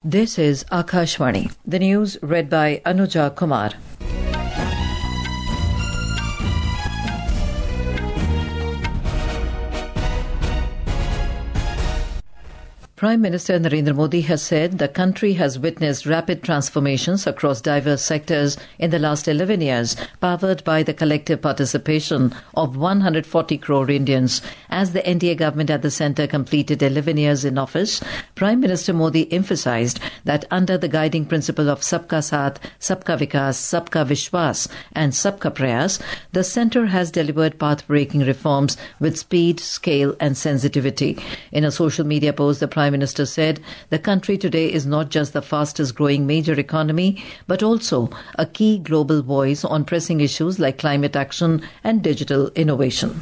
This is Akashvani. The news read by Anuja Kumar. Prime Minister Narendra Modi has said the country has witnessed rapid transformations across diverse sectors in the last 11 years, powered by the collective participation of 140 crore Indians. As the NDA government at the centre completed 11 years in office, Prime Minister Modi emphasised that under the guiding principle of Sabka Saath, Sabka Vikas, Sabka Vishwas and Sabka Prayas, the centre has delivered path-breaking reforms with speed, scale and sensitivity. In a social media post, the Prime Minister said the country today is not just the fastest growing major economy, but also a key global voice on pressing issues like climate action and digital innovation.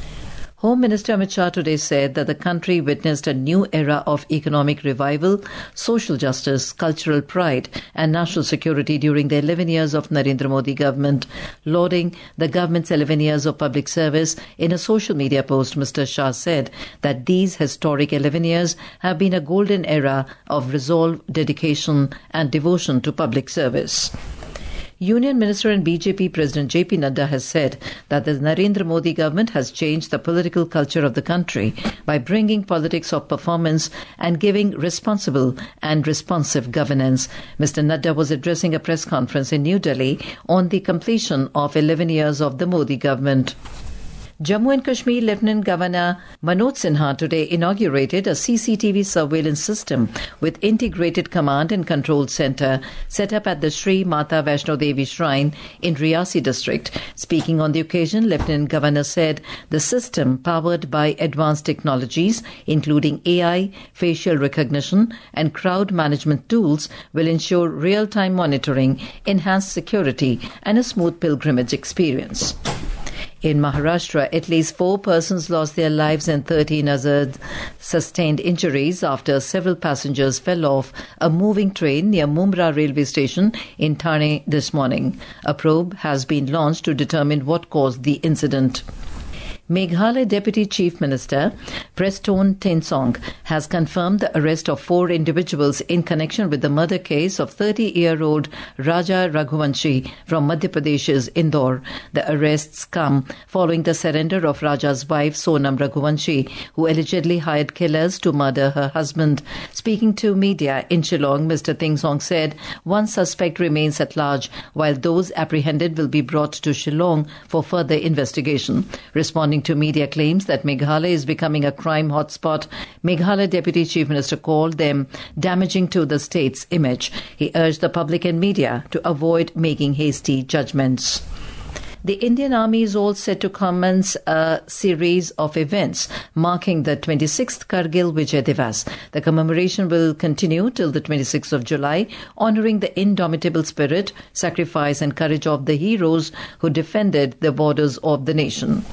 Home Minister Amit Shah today said that the country witnessed a new era of economic revival, social justice, cultural pride and national security during the 11 years of Narendra Modi government. Lauding the government's 11 years of public service, in a social media post, Mr. Shah said that these historic 11 years have been a golden era of resolve, dedication and devotion to public service. Union Minister and BJP President JP Nadda has said that the Narendra Modi government has changed the political culture of the country by bringing politics of performance and giving responsible and responsive governance. Mr. Nadda was addressing a press conference in New Delhi on the completion of 11 years of the Modi government. Jammu and Kashmir Lieutenant Governor Manoj Sinha today inaugurated a CCTV surveillance system with integrated command and control centre set up at the Sri Mata Vaishno Devi Shrine in Riyasi district. Speaking on the occasion, Lieutenant Governor said the system, powered by advanced technologies including AI, facial recognition and crowd management tools, will ensure real-time monitoring, enhanced security and a smooth pilgrimage experience. In Maharashtra, at least 4 persons lost their lives and 13 others sustained injuries after several passengers fell off a moving train near Mumra railway station in Thane this morning. A probe has been launched to determine what caused the incident. Meghalaya Deputy Chief Minister Prestone Tensong has confirmed the arrest of 4 individuals in connection with the murder case of 30-year-old Raja Raghuvanshi from Madhya Pradesh's Indore. The arrests come following the surrender of Raja's wife Sonam Raghuvanshi, who allegedly hired killers to murder her husband. Speaking to media in Shillong, Mr. Tensong said one suspect remains at large, while those apprehended will be brought to Shillong for further investigation. Responding to media claims that Meghalaya is becoming a crime hotspot, Meghalaya Deputy Chief Minister called them damaging to the state's image. He urged the public and media to avoid making hasty judgments. The Indian Army is all set to commence a series of events marking the 26th Kargil Vijay Divas. The commemoration will continue till the 26th of July, honouring the indomitable spirit, sacrifice and courage of the heroes who defended the borders of the nation.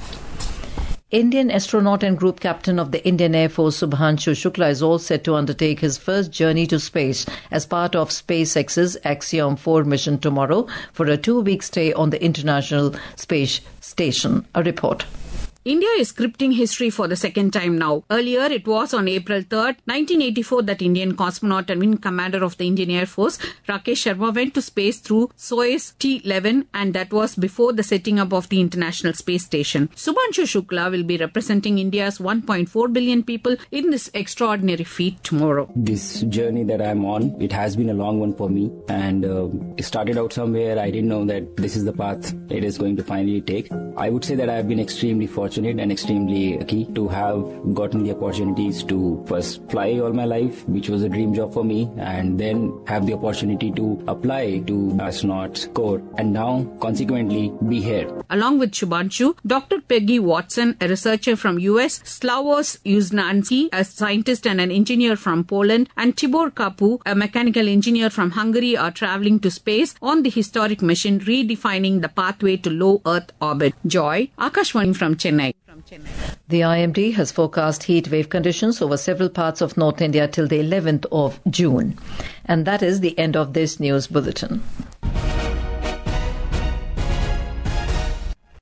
Indian astronaut and group captain of the Indian Air Force Subhanshu Shukla is all set to undertake his first journey to space as part of SpaceX's Axiom 4 mission tomorrow for a 2-week stay on the International Space Station. A report. India is scripting history for the second time now. Earlier, it was on April 3rd, 1984 that Indian cosmonaut and wing commander of the Indian Air Force, Rakesh Sharma, went to space through Soyuz T-11, and that was before the setting up of the International Space Station. Subhanshu Shukla will be representing India's 1.4 billion people in this extraordinary feat tomorrow. This journey that I'm on, it has been a long one for me, and it started out somewhere. I didn't know that this is the path it is going to finally take. I would say that I have been extremely fortunate and extremely lucky to have gotten the opportunities to first fly all my life, which was a dream job for me, and then have the opportunity to apply to astronaut corps, and now consequently be here. Along with Subhanshu, Dr. Peggy Watson, a researcher from US, Slavos Uznanski, a scientist and an engineer from Poland, and Tibor Kapu, a mechanical engineer from Hungary, are travelling to space on the historic mission redefining the pathway to low Earth orbit. Joy, Akashvani from Chennai. The IMD has forecast heat wave conditions over several parts of North India till the 11th of June. And that is the end of this news bulletin.